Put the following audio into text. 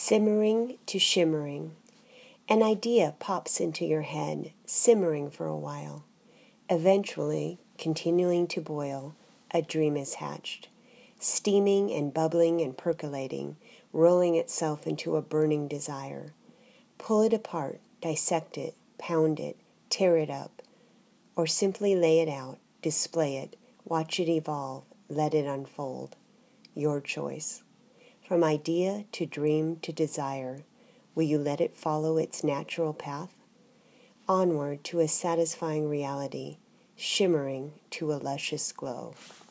Simmering to shimmering. An idea pops into your head, simmering for a while. Eventually, continuing to boil, a dream is hatched, steaming and bubbling and percolating, rolling itself into a burning desire. Pull it apart, dissect it, pound it, tear it up, or simply lay it out, display it, watch it evolve, let it unfold. Your choice. From idea to dream to desire, will you let it follow its natural path? Onward to a satisfying reality, shimmering to a luscious glow.